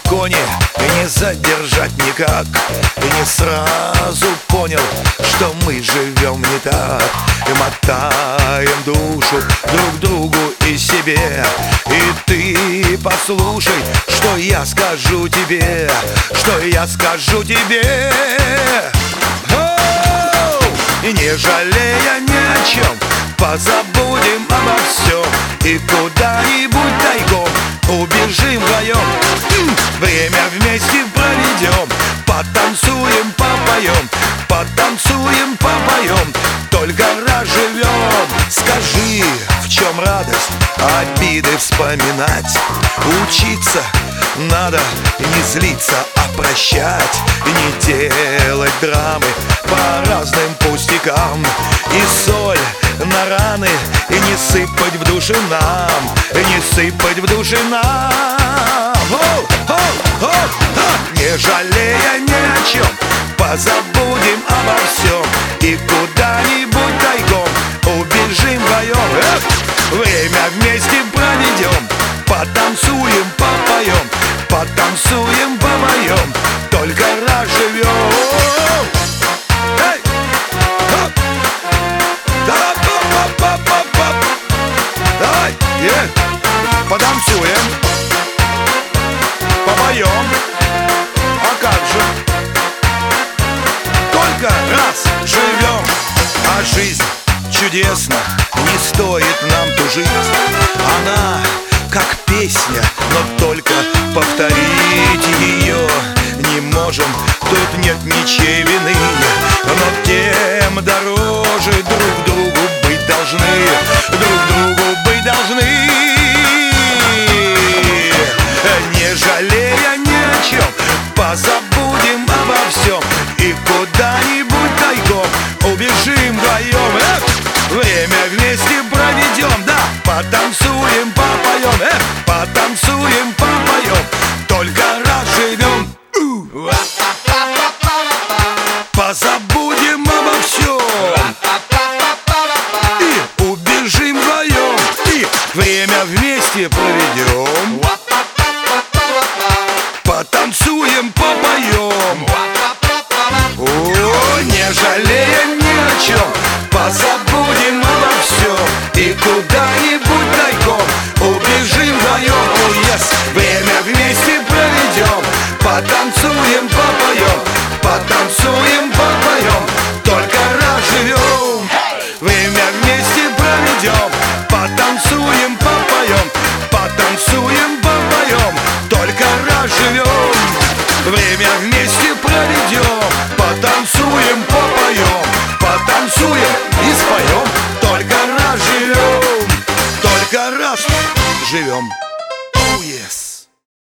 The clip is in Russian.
балконе не задержать никак. И не сразу понял, что мы живем не так. И мотаем душу друг другу и себе. И ты послушай, что я скажу тебе, что я скажу тебе. И не жалея ни о чем, позабудем обо всем и куда-нибудь тайком убежим вдвоем. Время вместе проведем, потанцуем, попоем, потанцуем, попоем, только раз живем. Скажи, в чем радость обиды вспоминать? Учиться надо, не злиться, а прощать. И не делать драмы по разным пустякам. И соль на раны и не сыпать в души нам, и не сыпать в души нам. Не жалея ни о чем, позабудем обо всем и куда-нибудь тайком убежим вдвоем. Время вместе проведем, потанцуем, попоем, потанцуем, попоем, только раз живем. Давай, потанцуем, попоем. А как же? Только раз живем. А жизнь чудесна, не стоит нам тужить. Она как песня, но только повторить ее не можем. Тут нет ничьей вины, но тем дороже друг другу быть должны, друг другу быть должны. Не жалея ни о чем, позабудем обо всем и куда-нибудь тайком убежим вдвоем. Время вместе проведем, да, потанцуем, попоем, потанцуем, попоем, только раз живем. Позабудем обо всем и убежим вдвоем, и время вместе проведем, потанцуем, попоем. О, не жалея ни о чем, позабудем обо всем и куда-нибудь тайком убежим вдвоем. О, yes. Время вместе проведем, потанцуем, попоем, потанцуем, попоем, только раз живем. Время вместе проведем, потанцуем, попоем, потанцуем, попоем, только раз живем. Время вместе проведем, потанцуем, попоем, потанцуем и споем, только раз живем, только раз живем.